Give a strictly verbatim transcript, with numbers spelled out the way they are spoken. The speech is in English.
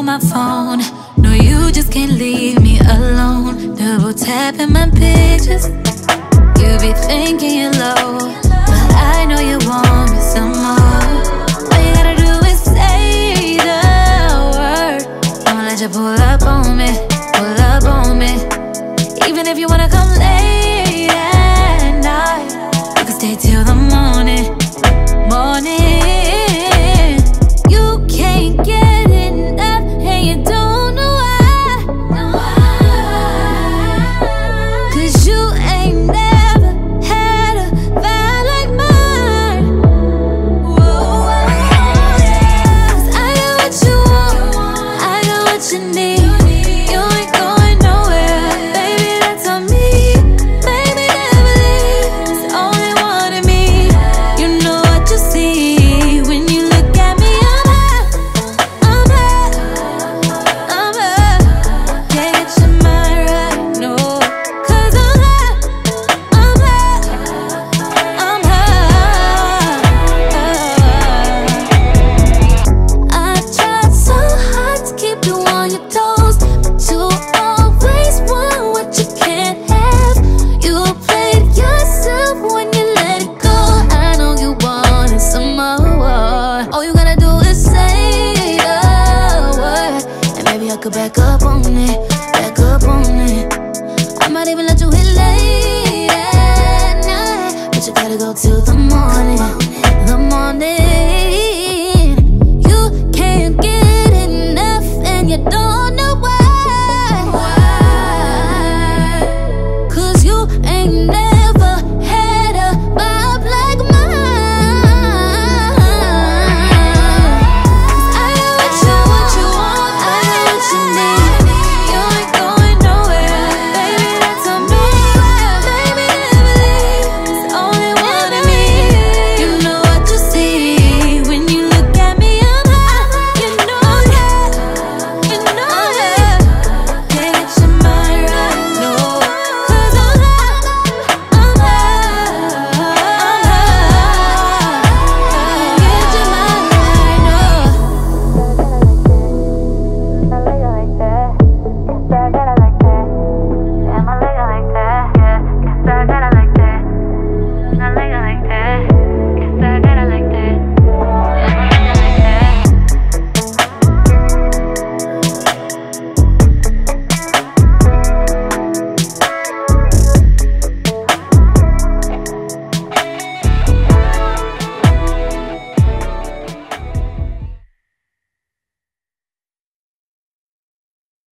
my phone. No, you just can't leave me alone. Double tapping my pictures. You be thinking you're low, but I know you want me some more. All you gotta do is say the word. I'ma let you pull up on me, pull up on me. Even if you wanna come late at night, you can stay till the morning, morning. You can't get enough and you don't know why. Cause you ain't never had a vibe like mine. Cause I got what you want, I got what you need. You ain't going nowhere, baby, that's on me. Make me never leave, it's only one of me. You know what you see when you look at me. I'm high, I'm high, I'm high. Can't get your mind right, no. Cause I'm high, I'm high, I'm high. I tried so hard to keep you on your toes, but you always want what you can't have. You played yourself when you let it go. I know you wanted some more. All you gotta do is say the word, and maybe I could back up on it.